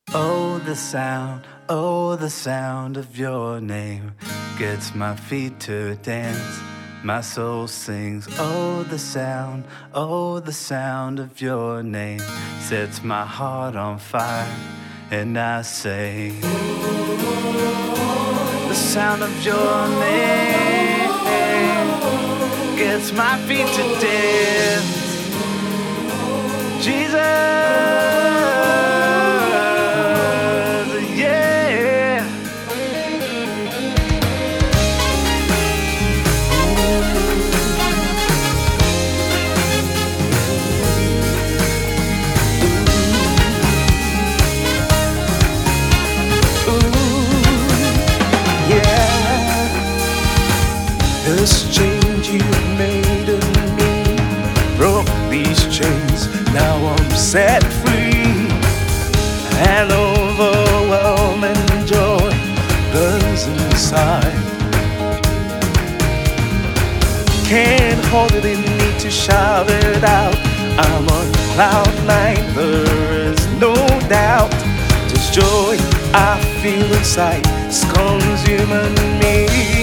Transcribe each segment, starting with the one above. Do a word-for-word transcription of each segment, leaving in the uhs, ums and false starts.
Oh, the sound, oh, the sound of your name gets my feet to dance. My soul sings, oh, the sound, oh, the sound of your name sets my heart on fire. And I say, the sound of your name gets my feet to dance. Jesus. This change you made in me broke these chains. Now I'm set free. An overwhelming joy burns inside. Can't hold it in me to shout it out. I'm on cloud nine, there is no doubt. This joy I feel inside is consuming me.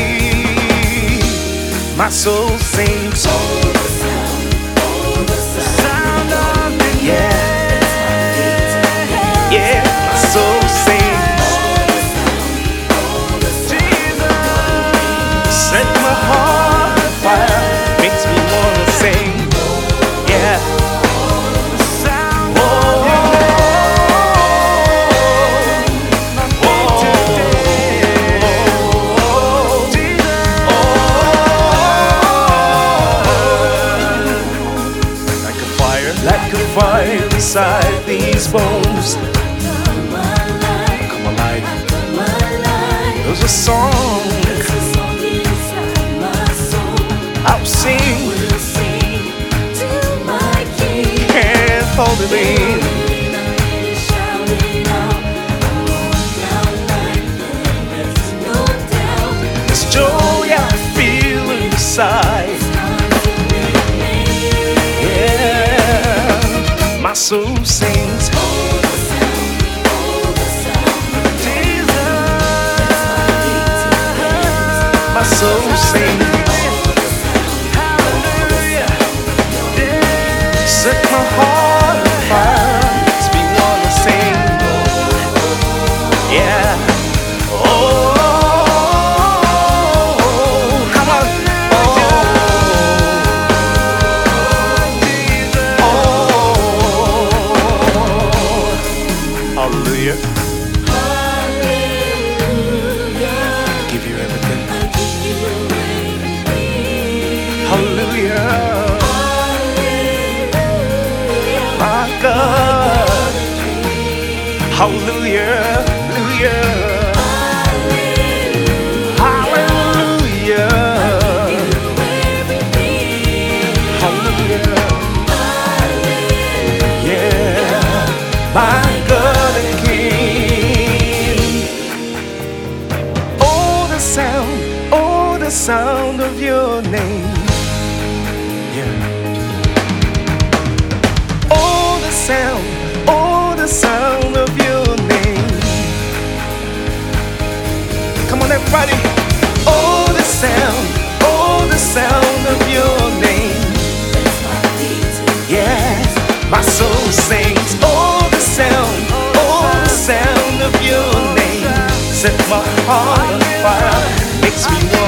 My soul sings, oh, the sound, oh, the sound, sound of the yeah, yeah. My soul sings, oh, the sound, oh, the sound. Jesus, set my heart on fire, makes me wanna sing, yeah. The sound of your name, my feet to dance, Jesus. Like a fire inside these bones, come alive. There's a song I'll sing. Can't hold it in. This joy I feel inside. My soul sings, oh, the sound, oh, the sound. Jesus, my soul sings, oh, the sound, hallelujah. Yeah. Set my heart on fire, makes me wanna sing, yeah. Oh, come on. Hallelujah. Hallelujah. Give you everything. I give you everything. Hallelujah. Hallelujah. My God. Hallelujah. Hallelujah. Hallelujah. Hallelujah. Yeah. My sound of your name, yeah. Oh, the sound, oh, the sound of your name. Come on, everybody. Oh, the sound, oh, the sound of your name. Yes, my soul sings. Oh, the sound, oh, the sound of your name. Set my heart on fire, makes me